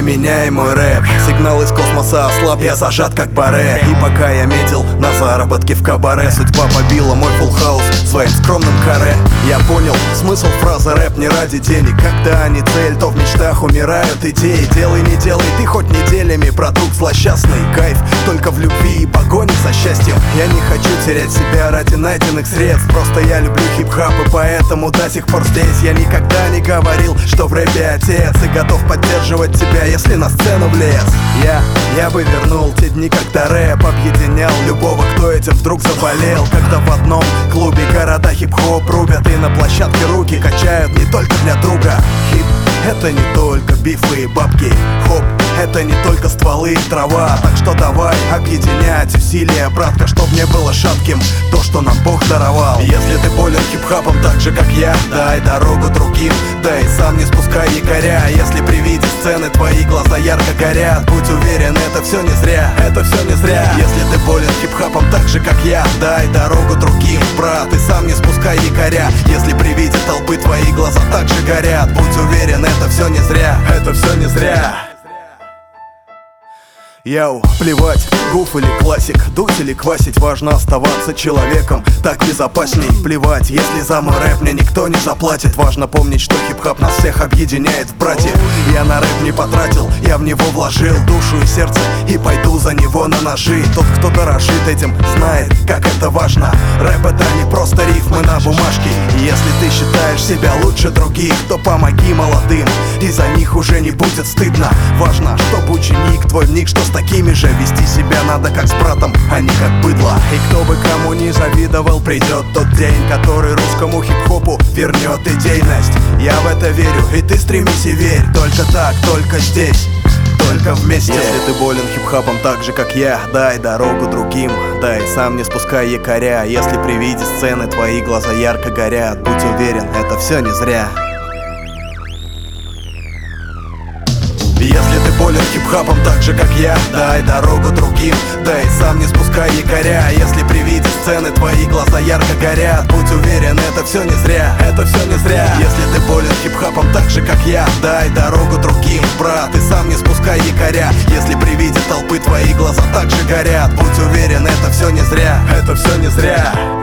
меня и мой рэп. Сигнал из космоса ослаб, я зажат как баре. И пока я метил на заработки в кабаре, судьба побила мой фулл хаус своим скромным каре. Я понял смысл фразы рэп не ради денег. Когда они цель, то в мечтах умирают идеи. Делай, не делай, ты хоть неделями продукт злосчастный. Кайф только в любви и погоне за счастьем. Я не хочу терять себя ради найденных средств. Просто я люблю хип-хап и поэтому до сих пор здесь. Я никогда не говорил, что в рэпе отец, и готов поддерживать тебя, если на сцену влез. Я бы вернул те дни, когда рэп объединял любого, кто этим вдруг заболел. Когда в одном клубе города хип-хоп рубят, и на площадке руки качают не только для друга. Хип — это не только бифы и бабки. Хоп — это не только стволы и трава. Так что давай объединять усилия, братка, чтоб не было шатким то, что нам Бог даровал. Если ты болен хип-хапом так же, как я, дай дорогу другим, да и сам не спускай якоря. Если при виде сцены твои глаза ярко горят, будь уверен, это все не зря, это все не зря. Если ты болен хип-хапом так же, как я, дай дорогу другим, брат, и сам не спускай якоря. Если при виде толпы твои глаза так же горят, будь уверен, это все не зря, это все не зря. Яу, плевать, гуф или классик, дуть или квасить, важно оставаться человеком, так безопасней. Плевать, если за мой рэп мне никто не заплатит. Важно помнить, что хип-хап нас всех объединяет в братья. Я на рэп не потратил, я в него вложил душу и сердце, и пойду за него на ножи. Тот, кто дорожит этим, знает, как это важно. Рэп — это не просто рифмы на бумажке. И если ты считаешь себя лучше других, то помоги молодым, и за них уже не будет стыдно. Важно, чтобы ученик твой вник, что с такими же вести себя надо как с братом, а не как быдло. И кто бы кому не завидовал, придет тот день, который русскому хип-хопу вернет идейность. Я в это верю, и ты стремись и верь. Только так, только здесь, только вместе. Если ты болен хип-хапом так же, как я, дай дорогу другим, да и сам не спускай якоря. Если при виде сцены твои глаза ярко горят, будь уверен, это все не зря. Если ты болен хип-хапом так же, как я, дай дорогу другим, да и сам не спускай якоря. Если при виде сцены твои глаза ярко горят, будь уверен, это все не зря, это все не зря. Если ты болен хип-хапом так же, как я, дай дорогу другим, брат, и сам не спускай якоря. Если при виде толпы твои глаза так же горят, будь уверен, это все не зря, это все не зря.